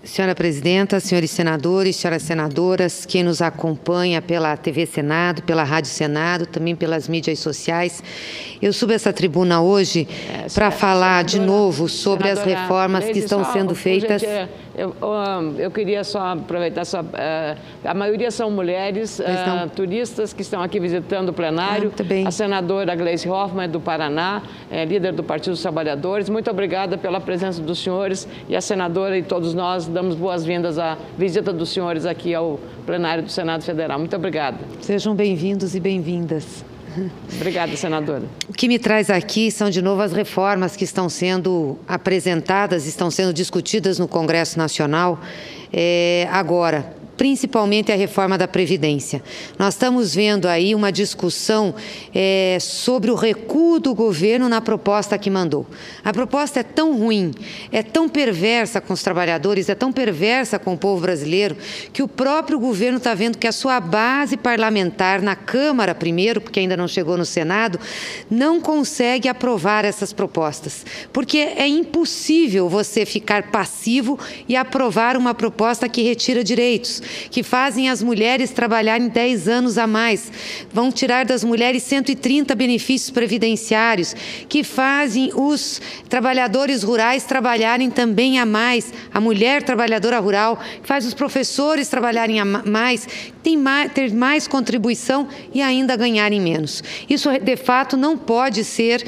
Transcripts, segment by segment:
Senhora presidenta, senhores senadores, senhoras senadoras, quem nos acompanha pela TV Senado, pela Rádio Senado, também pelas mídias sociais, eu subo essa tribuna hoje para falar de novo sobre as reformas que estão sendo feitas. Eu queria só aproveitar, a maioria são mulheres turistas que estão aqui visitando o plenário. A senadora Gleice Hoffmann, do Paraná, líder do Partido dos Trabalhadores. Muito obrigada pela presença dos senhores, e a senadora e todos nós damos boas-vindas à visita dos senhores aqui ao plenário do Senado Federal. Muito obrigada. Sejam bem-vindos e bem-vindas. Obrigada, senadora. O que me traz aqui são de novo as reformas que estão sendo apresentadas, estão sendo discutidas no Congresso Nacional agora, principalmente a reforma da Previdência. Nós estamos vendo aí uma discussão sobre o recuo do governo na proposta que mandou. A proposta é tão ruim, é tão perversa com os trabalhadores, é tão perversa com o povo brasileiro, que o próprio governo está vendo que a sua base parlamentar, na Câmara primeiro, porque ainda não chegou no Senado, não consegue aprovar essas propostas. Porque é impossível você ficar passivo e aprovar uma proposta que retira direitos, que fazem as mulheres trabalharem 10 anos a mais, vão tirar das mulheres 130 benefícios previdenciários, que fazem os trabalhadores rurais trabalharem também a mais, a mulher trabalhadora rural, que faz os professores trabalharem a mais, ter mais contribuição e ainda ganharem menos. Isso, de fato, não pode ser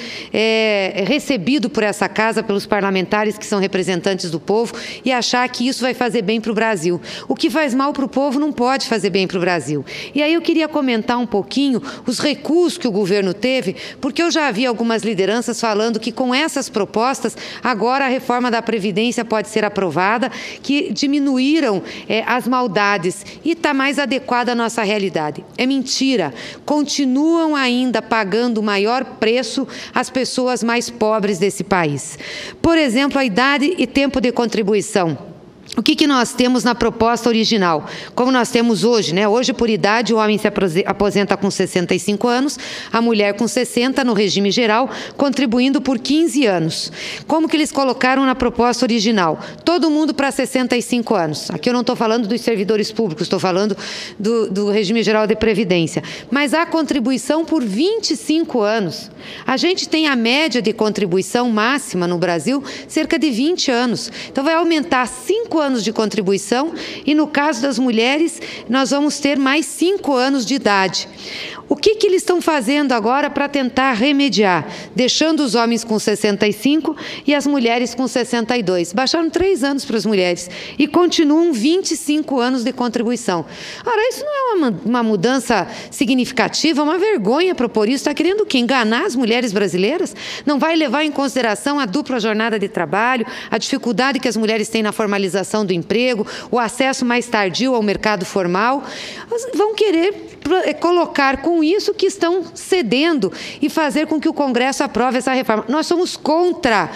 recebido por essa casa, pelos parlamentares que são representantes do povo, e achar que isso vai fazer bem para o Brasil. O que faz mal para o povo não pode fazer bem para o Brasil. E aí eu queria comentar um pouquinho os recuos que o governo teve, porque eu já vi algumas lideranças falando que com essas propostas, agora a reforma da Previdência pode ser aprovada, que diminuíram as maldades e está mais adequada à nossa realidade. É mentira. Continuam ainda pagando o maior preço as pessoas mais pobres desse país. Por exemplo, a idade e tempo de contribuição. O que nós temos na proposta original? Como nós temos hoje, né? Hoje, por idade, o homem se aposenta com 65 anos, a mulher com 60 no regime geral, contribuindo por 15 anos. Como que eles colocaram na proposta original? Todo mundo para 65 anos. Aqui eu não estou falando dos servidores públicos, estou falando do regime geral de previdência. Mas a contribuição por 25 anos. A gente tem a média de contribuição máxima no Brasil, cerca de 20 anos. Então vai aumentar 5 anos de contribuição e, no caso das mulheres, nós vamos ter mais 5 anos de idade. O que eles estão fazendo agora para tentar remediar? Deixando os homens com 65 e as mulheres com 62. Baixaram 3 anos para as mulheres e continuam 25 anos de contribuição. Ora, isso não é uma mudança significativa, é uma vergonha propor isso. Está querendo o quê? Enganar as mulheres brasileiras? Não vai levar em consideração a dupla jornada de trabalho, a dificuldade que as mulheres têm na formalização do emprego, o acesso mais tardio ao mercado formal. Vão querer colocar com isso que estão cedendo e fazer com que o Congresso aprove essa reforma. Nós somos contra,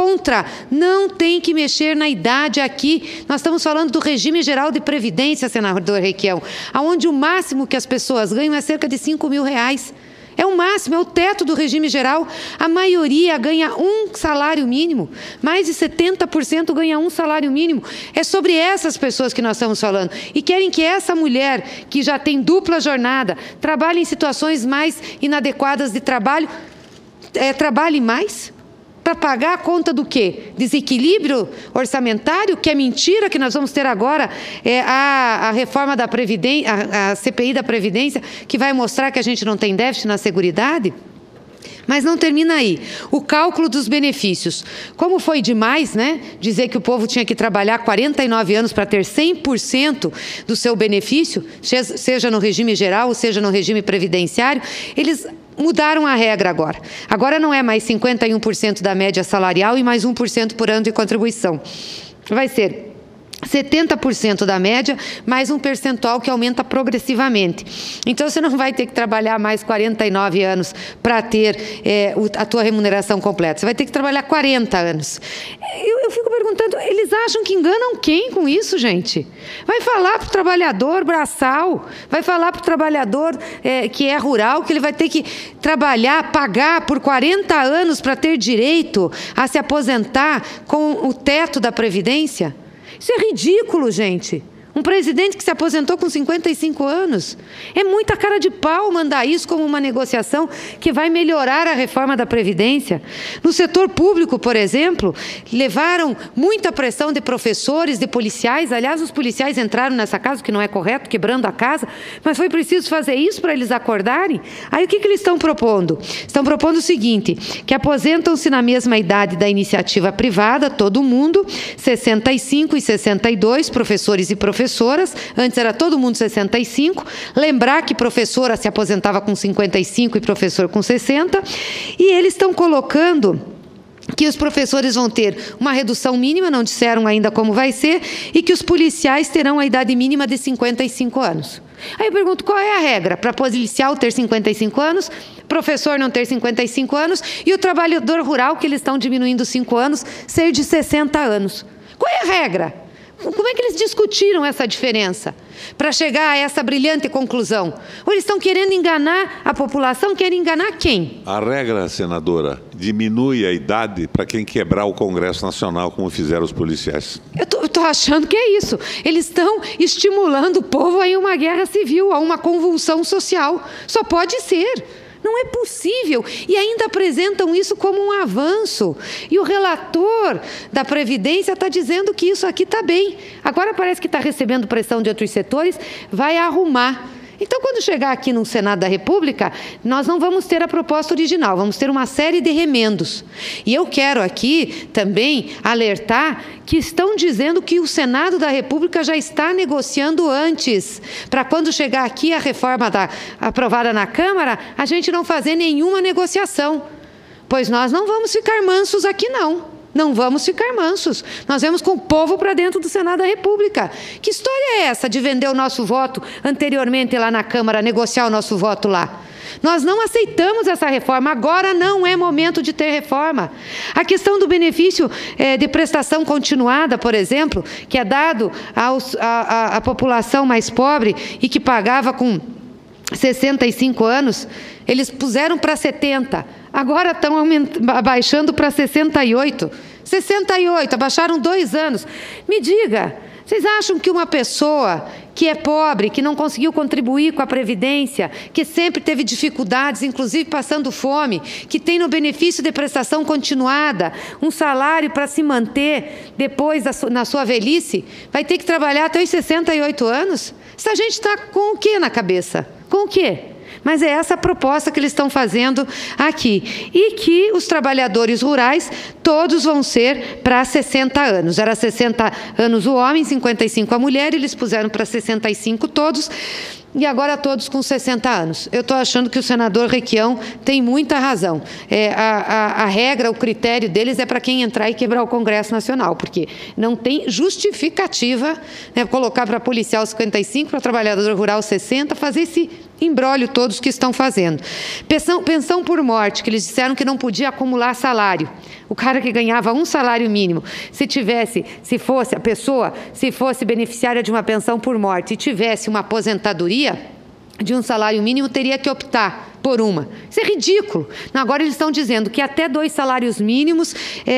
não tem que mexer na idade aqui. Nós estamos falando do regime geral de previdência, senador Requião, onde o máximo que as pessoas ganham é cerca de R$5.000. É o máximo, é o teto do regime geral. A maioria ganha um salário mínimo. Mais de 70% ganha um salário mínimo. É sobre essas pessoas que nós estamos falando. E querem que essa mulher, que já tem dupla jornada, trabalhe em situações mais inadequadas de trabalho, trabalhe mais? Para pagar a conta do quê? Desequilíbrio orçamentário, que é mentira, que nós vamos ter agora a reforma da Previdência, a CPI da Previdência, que vai mostrar que a gente não tem déficit na Seguridade? Mas não termina aí. O cálculo dos benefícios. Como foi demais, né, dizer que o povo tinha que trabalhar 49 anos para ter 100% do seu benefício, seja no regime geral, seja no regime previdenciário, eles mudaram a regra agora. Agora não é mais 51% da média salarial e mais 1% por ano de contribuição. Vai ser 70% da média, mais um percentual que aumenta progressivamente. Então, você não vai ter que trabalhar mais 49 anos para ter a tua remuneração completa. Você vai ter que trabalhar 40 anos. Eu fico perguntando, eles acham que enganam quem com isso, gente? Vai falar para o trabalhador braçal, vai falar para o trabalhador que é rural, que ele vai ter que trabalhar, pagar por 40 anos para ter direito a se aposentar com o teto da Previdência? Isso é ridículo, gente. Um presidente que se aposentou com 55 anos. É muita cara de pau mandar isso como uma negociação que vai melhorar a reforma da Previdência. No setor público, por exemplo, levaram muita pressão de professores, de policiais. Aliás, os policiais entraram nessa casa, o que não é correto, quebrando a casa. Mas foi preciso fazer isso para eles acordarem. Aí o que eles estão propondo? Estão propondo o seguinte, que aposentam-se na mesma idade da iniciativa privada, todo mundo, 65 e 62, professores e professoras. Antes era todo mundo 65, lembrar que professora se aposentava com 55 e professor com 60, e eles estão colocando que os professores vão ter uma redução mínima, não disseram ainda como vai ser, e que os policiais terão a idade mínima de 55 anos. Aí eu pergunto, qual é a regra para policial ter 55 anos, professor não ter 55 anos, e o trabalhador rural, que eles estão diminuindo 5 anos, ser de 60 anos? Qual é a regra? Como é que eles discutiram essa diferença para chegar a essa brilhante conclusão? Ou eles estão querendo enganar a população? Querem enganar quem? A regra, senadora, diminui a idade para quem quebrar o Congresso Nacional, como fizeram os policiais. Eu estou achando que é isso. Eles estão estimulando o povo a uma guerra civil, a uma convulsão social. Só pode ser. Não é possível. E ainda apresentam isso como um avanço. E o relator da Previdência está dizendo que isso aqui está bem. Agora parece que está recebendo pressão de outros setores, vai arrumar. Então, quando chegar aqui no Senado da República, nós não vamos ter a proposta original, vamos ter uma série de remendos. E eu quero aqui também alertar que estão dizendo que o Senado da República já está negociando antes, para quando chegar aqui a reforma aprovada na Câmara, a gente não fazer nenhuma negociação. Pois nós não vamos ficar mansos aqui, não. Não vamos ficar mansos. Nós vamos com o povo para dentro do Senado da República. Que história é essa de vender o nosso voto anteriormente lá na Câmara, negociar o nosso voto lá? Nós não aceitamos essa reforma. Agora não é momento de ter reforma. A questão do benefício de prestação continuada, por exemplo, que é dado à população mais pobre e que pagava com 65 anos, eles puseram para 70. Agora estão abaixando para 68. 68, abaixaram 2 anos. Me diga, vocês acham que uma pessoa que é pobre, que não conseguiu contribuir com a Previdência, que sempre teve dificuldades, inclusive passando fome, que tem no benefício de prestação continuada, um salário para se manter depois na sua velhice, vai ter que trabalhar até os 68 anos? Essa gente está com o quê na cabeça? Com o quê? Mas é essa a proposta que eles estão fazendo aqui. E que os trabalhadores rurais, todos vão ser para 60 anos. Era 60 anos o homem, 55 a mulher, eles puseram para 65 todos, e agora todos com 60 anos. Eu estou achando que o senador Requião tem muita razão. A regra, o critério deles é para quem entrar e quebrar o Congresso Nacional, porque não tem justificativa, né, colocar para policial 55, para trabalhador rural 60, fazer esse imbróglio todos que estão fazendo. Pensão por morte, que eles disseram que não podia acumular salário. O cara que ganhava um salário mínimo, se fosse beneficiária de uma pensão por morte e tivesse uma aposentadoria de um salário mínimo, teria que optar por uma. Isso é ridículo. Agora eles estão dizendo que até 2 salários mínimos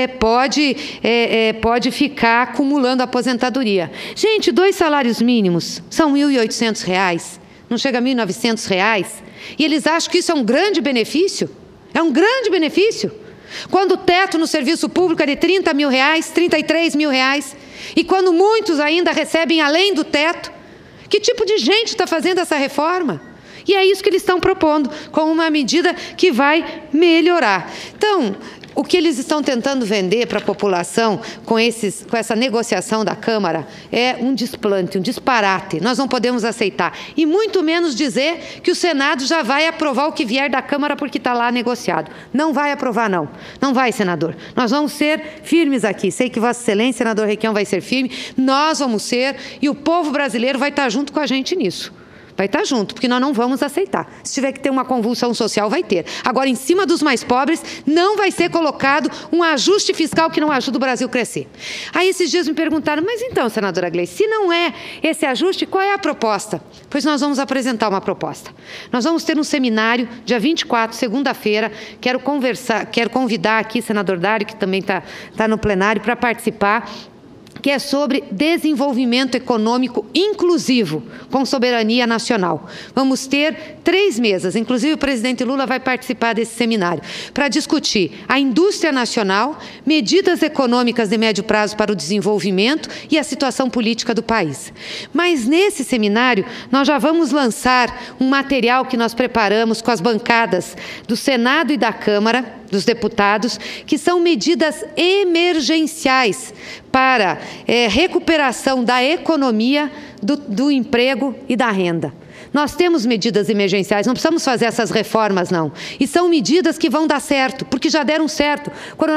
pode ficar acumulando aposentadoria. Gente, 2 salários mínimos são R$ 1.800. Não chega a R$ 1.900, e eles acham que isso é um grande benefício? É um grande benefício? Quando o teto no serviço público é de R$ 30 mil, R$ 33 mil, e quando muitos ainda recebem além do teto, que tipo de gente está fazendo essa reforma? E é isso que eles estão propondo, com uma medida que vai melhorar. Então, o que eles estão tentando vender para a população com essa negociação da Câmara é um desplante, um disparate. Nós não podemos aceitar. E muito menos dizer que o Senado já vai aprovar o que vier da Câmara porque está lá negociado. Não vai aprovar, não. Não vai, senador. Nós vamos ser firmes aqui. Sei que Vossa Excelência, senador Requião, vai ser firme. Nós vamos ser, e o povo brasileiro vai estar junto com a gente nisso. Vai estar junto, porque nós não vamos aceitar. Se tiver que ter uma convulsão social, vai ter. Agora, em cima dos mais pobres, não vai ser colocado um ajuste fiscal que não ajuda o Brasil a crescer. Aí, esses dias me perguntaram, mas então, senadora Gleice, se não é esse ajuste, qual é a proposta? Pois nós vamos apresentar uma proposta. Nós vamos ter um seminário, dia 24, segunda-feira. Quero convidar aqui o senador Dário, que também está no plenário, para participar. que é sobre desenvolvimento econômico inclusivo, com soberania nacional. Vamos ter 3 mesas, inclusive o presidente Lula vai participar desse seminário, para discutir a indústria nacional, medidas econômicas de médio prazo para o desenvolvimento e a situação política do país. Mas nesse seminário, nós já vamos lançar um material que nós preparamos com as bancadas do Senado e da Câmara, dos deputados, que são medidas emergenciais para recuperação da economia, do emprego e da renda. Nós temos medidas emergenciais, não precisamos fazer essas reformas, não. E são medidas que vão dar certo, porque já deram certo. Quando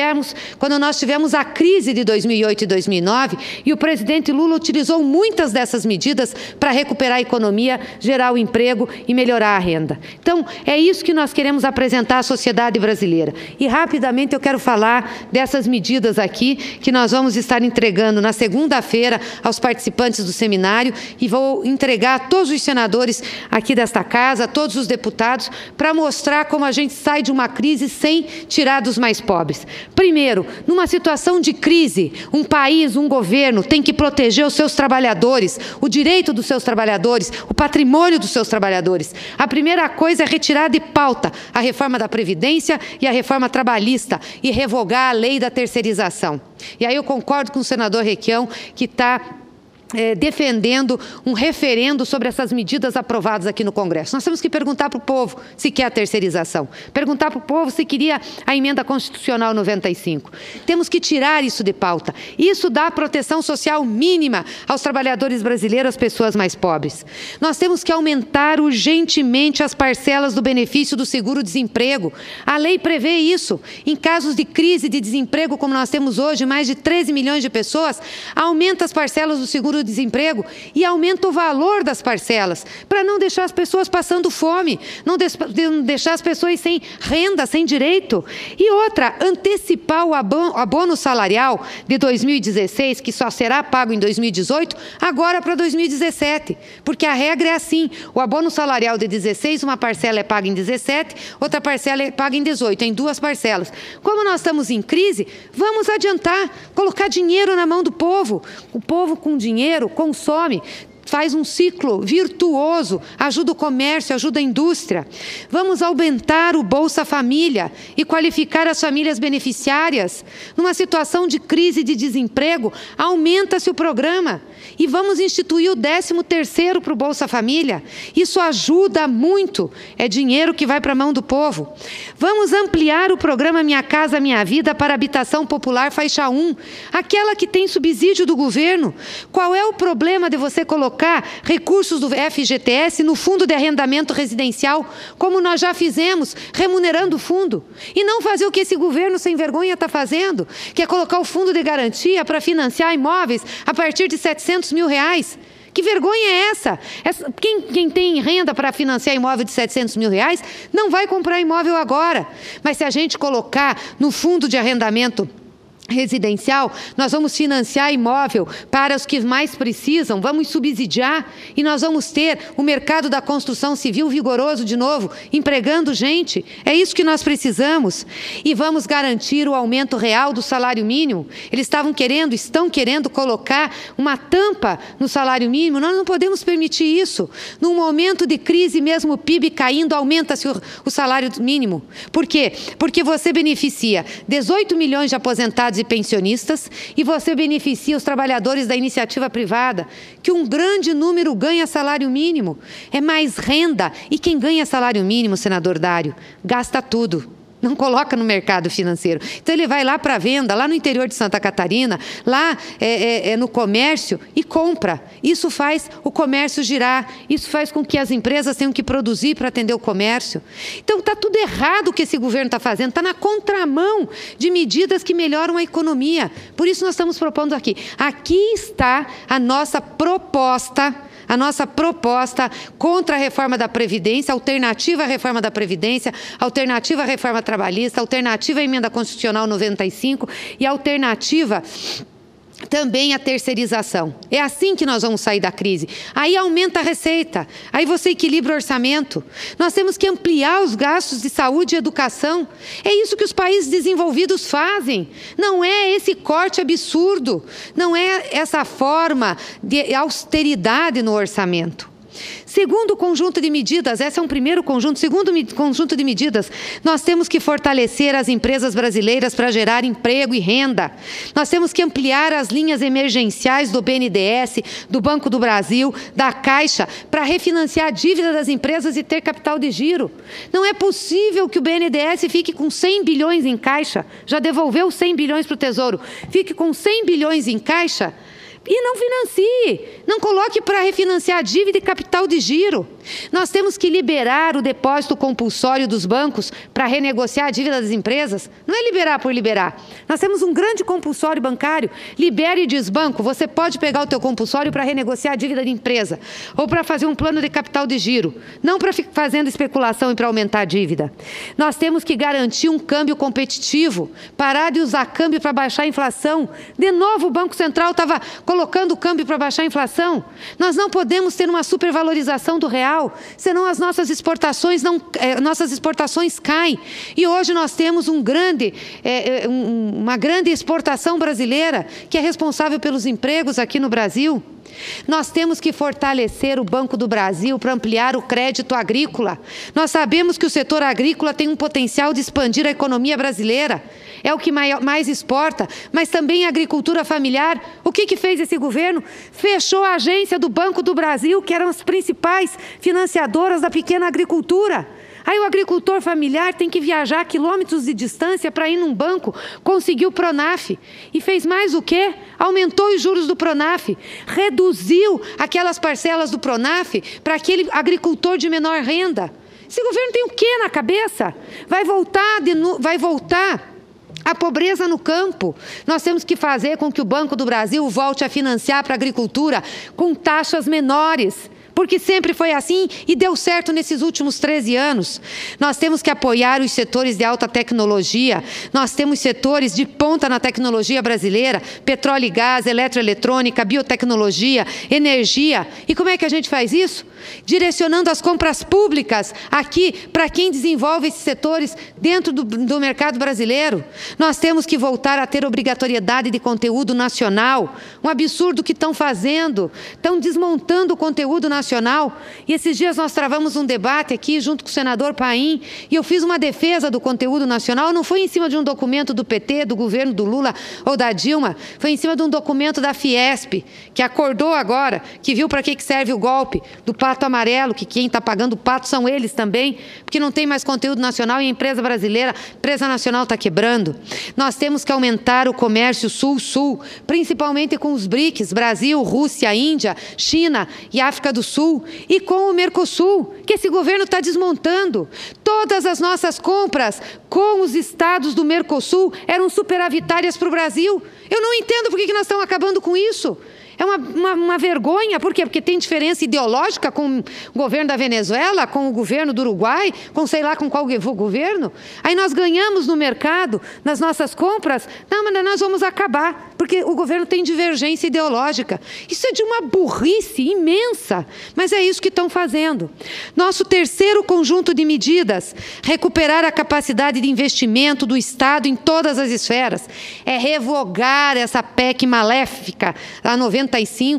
nós tivemos a crise de 2008 e 2009, e o presidente Lula utilizou muitas dessas medidas para recuperar a economia, gerar o emprego e melhorar a renda. Então, é isso que nós queremos apresentar à sociedade brasileira. E, rapidamente, eu quero falar dessas medidas aqui, que nós vamos estar entregando na segunda-feira aos participantes do seminário, e vou entregar a todos os senadores aqui desta casa, todos os deputados, para mostrar como a gente sai de uma crise sem tirar dos mais pobres. Primeiro, numa situação de crise, um país, um governo tem que proteger os seus trabalhadores, o direito dos seus trabalhadores, o patrimônio dos seus trabalhadores. A primeira coisa é retirar de pauta a reforma da Previdência e a reforma trabalhista e revogar a lei da terceirização. E aí eu concordo com o senador Requião, que está defendendo um referendo sobre essas medidas aprovadas aqui no Congresso. Nós temos que perguntar para o povo se quer a terceirização, perguntar para o povo se queria a emenda constitucional 95. Temos que tirar isso de pauta. Isso dá proteção social mínima aos trabalhadores brasileiros, às pessoas mais pobres. Nós temos que aumentar urgentemente as parcelas do benefício do seguro-desemprego. A lei prevê isso. Em casos de crise de desemprego, como nós temos hoje, mais de 13 milhões de pessoas, aumenta as parcelas do seguro-desemprego e aumenta o valor das parcelas, para não deixar as pessoas passando fome, não deixar as pessoas sem renda, sem direito. E outra, antecipar o abono salarial de 2016, que só será pago em 2018, agora para 2017, porque a regra é assim, o abono salarial de 16, uma parcela é paga em 17, outra parcela é paga em 18, em 2 parcelas. Como nós estamos em crise, vamos adiantar, colocar dinheiro na mão do povo. O povo com dinheiro consome, faz um ciclo virtuoso, ajuda o comércio, ajuda a indústria. Vamos aumentar o Bolsa Família e qualificar as famílias beneficiárias. Numa situação de crise de desemprego, aumenta-se o programa. E vamos instituir o 13º para o Bolsa Família. Isso ajuda muito, é dinheiro que vai para a mão do povo. Vamos ampliar o programa Minha Casa Minha Vida para habitação popular faixa 1, aquela que tem subsídio do governo. Qual é o problema de você colocar recursos do FGTS no Fundo de Arrendamento Residencial, como nós já fizemos, remunerando o fundo, e não fazer o que esse governo sem vergonha está fazendo, que é colocar o fundo de garantia para financiar imóveis a partir de R$700 mil. Que vergonha é essa? Quem tem renda para financiar imóvel de R$700 mil não vai comprar imóvel agora, mas se a gente colocar no fundo de arrendamento residencial, nós vamos financiar imóvel para os que mais precisam, vamos subsidiar e nós vamos ter o mercado da construção civil vigoroso de novo, empregando gente. É isso que nós precisamos. E vamos garantir o aumento real do salário mínimo. Eles estão querendo colocar uma tampa no salário mínimo. Nós não podemos permitir isso. Num momento de crise, mesmo o PIB caindo, aumenta-se o salário mínimo. Por quê? Porque você beneficia 18 milhões de aposentados e pensionistas, e você beneficia os trabalhadores da iniciativa privada, que um grande número ganha salário mínimo. É mais renda, e quem ganha salário mínimo, senador Dário, gasta tudo. Não coloca no mercado financeiro. Então ele vai lá para a venda, lá no interior de Santa Catarina, lá no comércio e compra. Isso faz o comércio girar, isso faz com que as empresas tenham que produzir para atender o comércio. Então está tudo errado o que esse governo está fazendo, está na contramão de medidas que melhoram a economia. Por isso nós estamos propondo aqui. Aqui está a nossa proposta contra a reforma da Previdência, alternativa à reforma da Previdência, alternativa à reforma trabalhista, alternativa à emenda constitucional 95 e alternativa também a terceirização. É assim que nós vamos sair da crise. Aí aumenta a receita, aí você equilibra o orçamento. Nós temos que ampliar os gastos de saúde e educação. É isso que os países desenvolvidos fazem. Não é esse corte absurdo, não é essa forma de austeridade no orçamento. Segundo conjunto de medidas, esse é um primeiro conjunto. Segundo conjunto de medidas, nós temos que fortalecer as empresas brasileiras para gerar emprego e renda. Nós temos que ampliar as linhas emergenciais do BNDES, do Banco do Brasil, da Caixa, para refinanciar a dívida das empresas e ter capital de giro. Não é possível que o BNDES fique com 100 bilhões em caixa, já devolveu 100 bilhões para o Tesouro, fique com 100 bilhões em caixa e não financie, não coloque para refinanciar a dívida e capital de giro. Nós temos que liberar o depósito compulsório dos bancos para renegociar a dívida das empresas. Não é liberar por liberar. Nós temos um grande compulsório bancário. Libere e diz, banco, você pode pegar o teu compulsório para renegociar a dívida de empresa ou para fazer um plano de capital de giro, não para ficar fazendo especulação e para aumentar a dívida. Nós temos que garantir um câmbio competitivo, parar de usar câmbio para baixar a inflação. De novo, o Banco Central estava colocando o câmbio para baixar a inflação. Nós não podemos ter uma supervalorização do real, senão as nossas exportações caem. E hoje nós temos uma grande exportação brasileira que é responsável pelos empregos aqui no Brasil. Nós temos que fortalecer o Banco do Brasil para ampliar o crédito agrícola. Nós sabemos que o setor agrícola tem um potencial de expandir a economia brasileira. É o que mais exporta, mas também a agricultura familiar. O que fez esse governo? Fechou a agência do Banco do Brasil, que eram as principais financiadoras da pequena agricultura. Aí o agricultor familiar tem que viajar quilômetros de distância para ir num banco, conseguiu o Pronaf. E fez mais o quê? Aumentou os juros do Pronaf, reduziu aquelas parcelas do Pronaf para aquele agricultor de menor renda. Esse governo tem o quê na cabeça? Vai voltar a pobreza no campo. Nós temos que fazer com que o Banco do Brasil volte a financiar para a agricultura com taxas menores, porque sempre foi assim e deu certo nesses últimos 13 anos. Nós temos que apoiar os setores de alta tecnologia, nós temos setores de ponta na tecnologia brasileira, petróleo e gás, eletroeletrônica, biotecnologia, energia. E como é que a gente faz isso? Direcionando as compras públicas aqui para quem desenvolve esses setores dentro do mercado brasileiro. Nós temos que voltar a ter obrigatoriedade de conteúdo nacional. Um absurdo que estão fazendo, estão desmontando o conteúdo nacional. E esses dias nós travamos um debate aqui junto com o senador Paim e eu fiz uma defesa do conteúdo nacional. Não foi em cima de um documento do PT, do governo do Lula ou da Dilma, foi em cima de um documento da Fiesp, que acordou agora, que viu para que serve o golpe do pato amarelo, que quem está pagando o pato são eles também, porque não tem mais conteúdo nacional e a empresa brasileira, a empresa nacional está quebrando. Nós temos que aumentar o comércio sul-sul, principalmente com os BRICS, Brasil, Rússia, Índia, China e África do Sul, e com o Mercosul, que esse governo está desmontando. Todas as nossas compras com os estados do Mercosul eram superavitárias para o Brasil. Eu não entendo por que nós estamos acabando com isso. É uma vergonha. Por quê? Porque tem diferença ideológica com o governo da Venezuela, com o governo do Uruguai, com sei lá com qual governo. Aí nós ganhamos no mercado, nas nossas compras. Não, mas nós vamos acabar, porque o governo tem divergência ideológica. Isso é de uma burrice imensa, mas é isso que estão fazendo. Nosso terceiro conjunto de medidas, recuperar a capacidade de investimento do Estado em todas as esferas. É revogar essa PEC maléfica, a 95.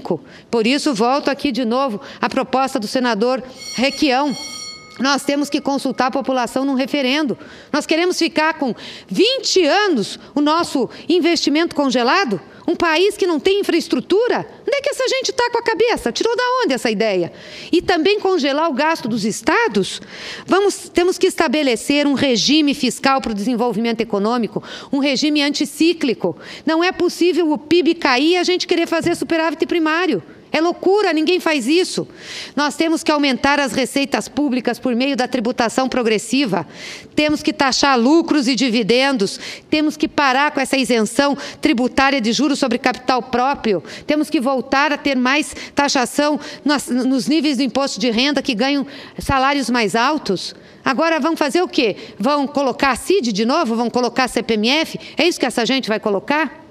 Por isso, volto aqui de novo a proposta do senador Requião. Nós temos que consultar a população num referendo. Nós queremos ficar com 20 anos o nosso investimento congelado? Um país que não tem infraestrutura? Onde é que essa gente está com a cabeça? Tirou da onde essa ideia? E também congelar o gasto dos estados? Temos que estabelecer um regime fiscal para o desenvolvimento econômico, um regime anticíclico. Não é possível o PIB cair e a gente querer fazer superávit primário. É loucura, ninguém faz isso. Nós temos que aumentar as receitas públicas por meio da tributação progressiva. Temos que taxar lucros e dividendos. Temos que parar com essa isenção tributária de juros sobre capital próprio. Temos que voltar a ter mais taxação nos níveis do imposto de renda que ganham salários mais altos. Agora vão fazer o quê? Vão colocar CID de novo? Vão colocar CPMF? É isso que essa gente vai colocar?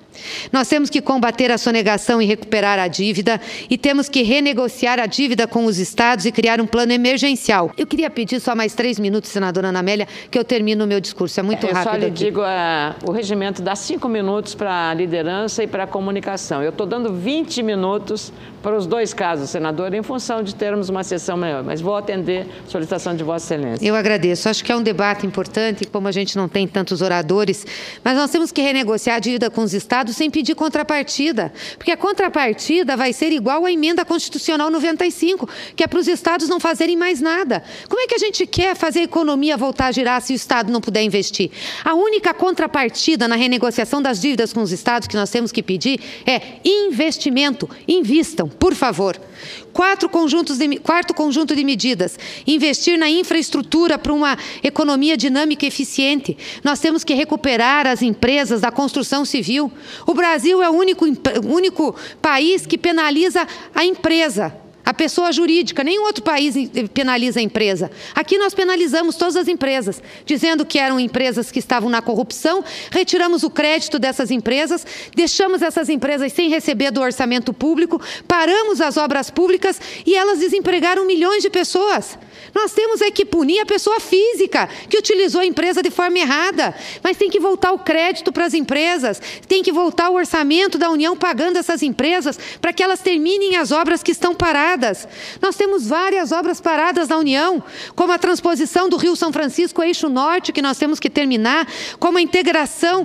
Nós temos que combater a sonegação e recuperar a dívida, e temos que renegociar a dívida com os estados e criar um plano emergencial. Eu queria pedir só mais 3 minutos, senadora Ana Amélia, que eu termino o meu discurso. É muito rápido. Eu só lhe digo, o regimento dá 5 minutos para a liderança e para a comunicação. Eu estou dando 20 minutos para os 2 casos, senador, em função de termos uma sessão maior, mas vou atender a solicitação de Vossa Excelência. Eu agradeço. Acho que é um debate importante, como a gente não tem tantos oradores, mas nós temos que renegociar a dívida com os estados sem pedir contrapartida, porque a contrapartida vai ser igual à emenda constitucional 95, que é para os estados não fazerem mais nada. Como é que a gente quer fazer a economia voltar a girar se o estado não puder investir? A única contrapartida na renegociação das dívidas com os estados que nós temos que pedir é investimento. Invistam, por favor. Quarto conjunto de medidas: investir na infraestrutura para uma economia dinâmica e eficiente. Nós temos que recuperar as empresas da construção civil. O Brasil é o único país que penaliza a empresa, a pessoa jurídica. Nenhum outro país penaliza a empresa. Aqui nós penalizamos todas as empresas, dizendo que eram empresas que estavam na corrupção, retiramos o crédito dessas empresas, deixamos essas empresas sem receber do orçamento público, paramos as obras públicas e elas desempregaram milhões de pessoas. Nós temos que punir a pessoa física que utilizou a empresa de forma errada, mas tem que voltar o crédito para as empresas, tem que voltar o orçamento da União pagando essas empresas para que elas terminem as obras que estão paradas. Nós temos várias obras paradas na União, como a transposição do Rio São Francisco ao Eixo Norte, que nós temos que terminar, como a integração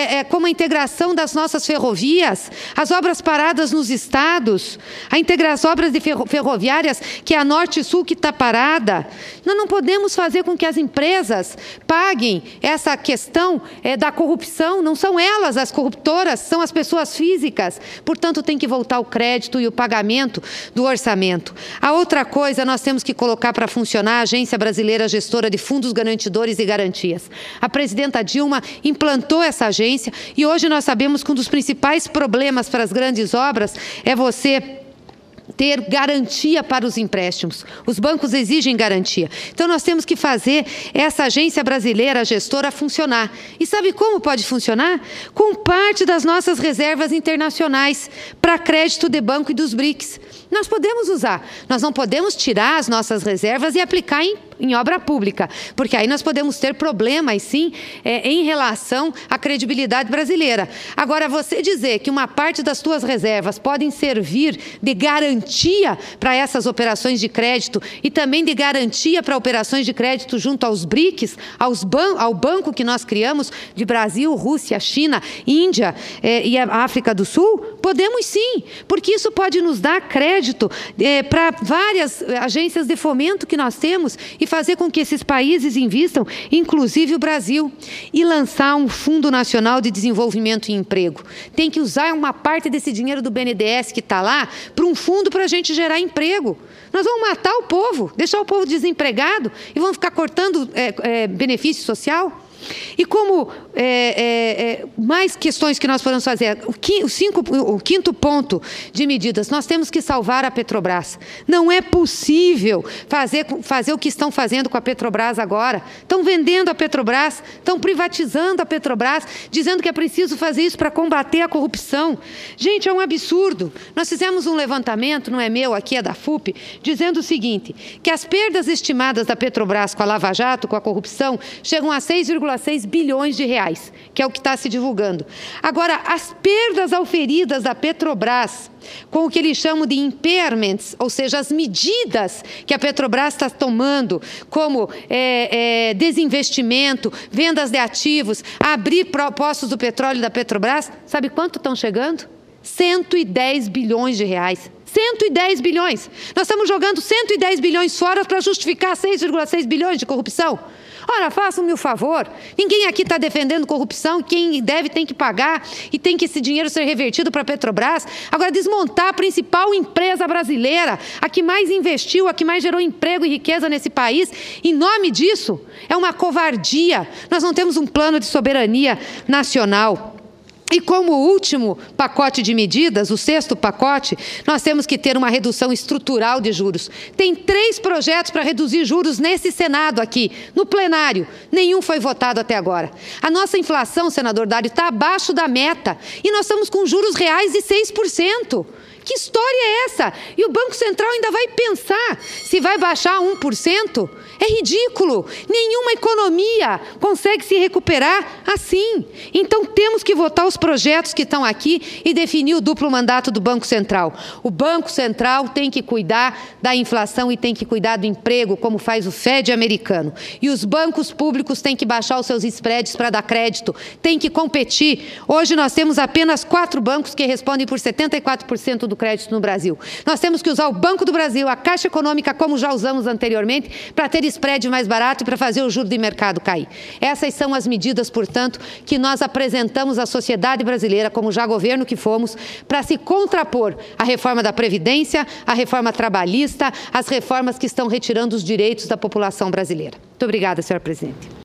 das nossas ferrovias, as obras paradas nos estados, as obras ferroviárias, que é a Norte e Sul que está parada. Nós não podemos fazer com que as empresas paguem essa questão da corrupção. Não são elas as corruptoras, são as pessoas físicas. Portanto, tem que voltar o crédito e o pagamento do orçamento. A outra coisa, nós temos que colocar para funcionar a Agência Brasileira Gestora de Fundos Garantidores e Garantias. A presidenta Dilma implantou essa agência e hoje nós sabemos que um dos principais problemas para as grandes obras é você ter garantia para os empréstimos. Os bancos exigem garantia. Então, nós temos que fazer essa agência brasileira gestora funcionar. E sabe como pode funcionar? Com parte das nossas reservas internacionais para crédito de banco e dos BRICS. Nós podemos usar. Nós não podemos tirar as nossas reservas e aplicar em obra pública, porque aí nós podemos ter problemas, sim, em relação à credibilidade brasileira. Agora, você dizer que uma parte das suas reservas podem servir de garantia para essas operações de crédito e também de garantia para operações de crédito junto aos BRICS, ao banco que nós criamos de Brasil, Rússia, China, Índia e a África do Sul, podemos sim, porque isso pode nos dar crédito para várias agências de fomento que nós temos e fazer com que esses países invistam, inclusive o Brasil, e lançar um Fundo Nacional de Desenvolvimento e Emprego. Tem que usar uma parte desse dinheiro do BNDES que está lá para um fundo para a gente gerar emprego. Nós vamos matar o povo, deixar o povo desempregado e vamos ficar cortando benefício social? E como mais questões que nós podemos fazer, o quinto ponto de medidas, nós temos que salvar a Petrobras. Não é possível fazer o que estão fazendo com a Petrobras agora. Estão vendendo a Petrobras, estão privatizando a Petrobras, dizendo que é preciso fazer isso para combater a corrupção. Gente, é um absurdo. Nós fizemos um levantamento, não é meu, aqui é da FUP, dizendo o seguinte, que as perdas estimadas da Petrobras com a Lava Jato, com a corrupção, chegam a 6,6 bilhões de reais, que é o que está se divulgando. Agora, as perdas auferidas da Petrobras, com o que eles chamam de impairments, ou seja, as medidas que a Petrobras está tomando, como desinvestimento, vendas de ativos, abrir postos do petróleo da Petrobras, sabe quanto estão chegando? 110 bilhões de reais. 110 bilhões. Nós estamos jogando 110 bilhões fora para justificar 6,6 bilhões de corrupção. Ora, façam-me o favor. Ninguém aqui está defendendo corrupção. Quem deve tem que pagar e tem que esse dinheiro ser revertido para a Petrobras. Agora, desmontar a principal empresa brasileira, a que mais investiu, a que mais gerou emprego e riqueza nesse país, em nome disso, é uma covardia. Nós não temos um plano de soberania nacional. E como último pacote de medidas, o 6º pacote, nós temos que ter uma redução estrutural de juros. Tem 3 projetos para reduzir juros nesse Senado aqui, no plenário. Nenhum foi votado até agora. A nossa inflação, senador Dário, está abaixo da meta. E nós estamos com juros reais de 6%. Que história é essa? E o Banco Central ainda vai pensar se vai baixar 1%? É ridículo. Nenhuma economia consegue se recuperar assim. Então, temos que votar os projetos que estão aqui e definir o duplo mandato do Banco Central. O Banco Central tem que cuidar da inflação e tem que cuidar do emprego, como faz o Fed americano. E os bancos públicos têm que baixar os seus spreads para dar crédito, têm que competir. Hoje nós temos apenas 4 bancos que respondem por 74% do crédito no Brasil. Nós temos que usar o Banco do Brasil, a Caixa Econômica, como já usamos anteriormente, para ter spread mais barato e para fazer o juro de mercado cair. Essas são as medidas, portanto, que nós apresentamos à sociedade brasileira, como já governo que fomos, para se contrapor à reforma da Previdência, à reforma trabalhista, às reformas que estão retirando os direitos da população brasileira. Muito obrigada, senhora presidente.